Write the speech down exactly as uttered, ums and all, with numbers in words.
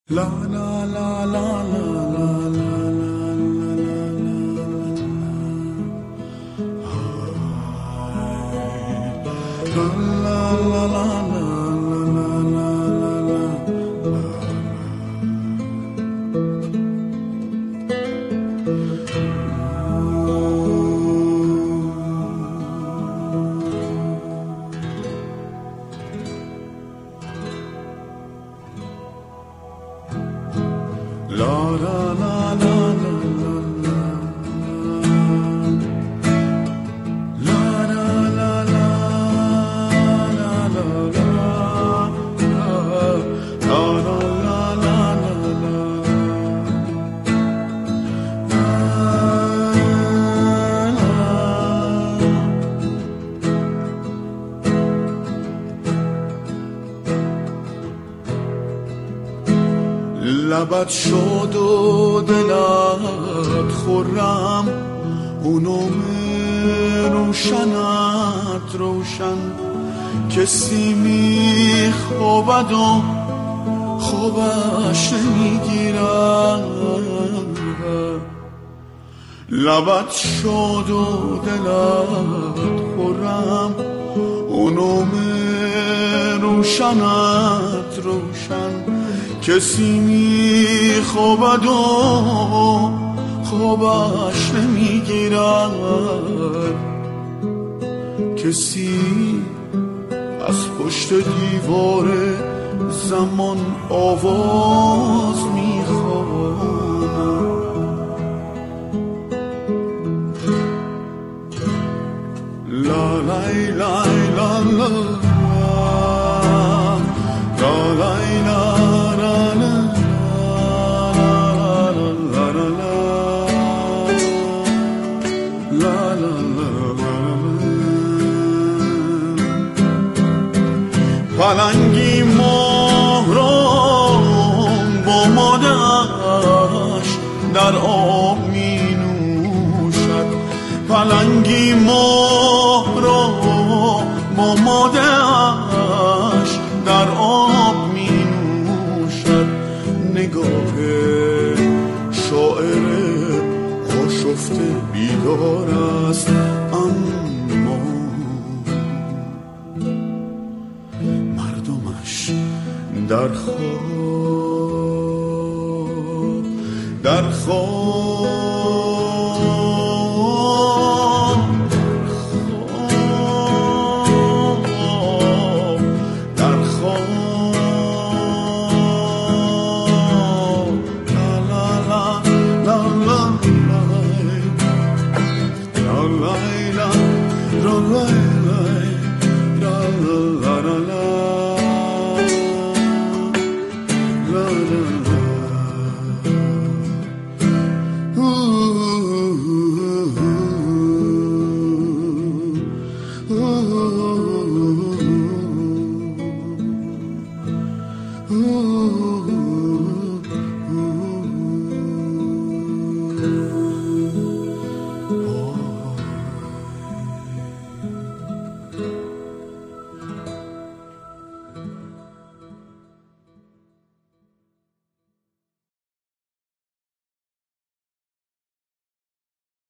La la la la la la la la la la لبت شد و دلت خورم اونم روشنت روشن کسی میخوابد و خوابش نمیگیرد لبت شد و دلت خورم اونم روشنت روشن کسی میخوابد و خوابش نمیگیرد کسی از پشت دیوار زمان آواز میخواند لا لای لای لا لا لا لای لا پلنگی ماه را با مادرش در آب می نوشد پلنگی ماه را با مادرش در آب می نوشد نگاه شاعر آشفته بیدار است اما مردمش در خواب در خواب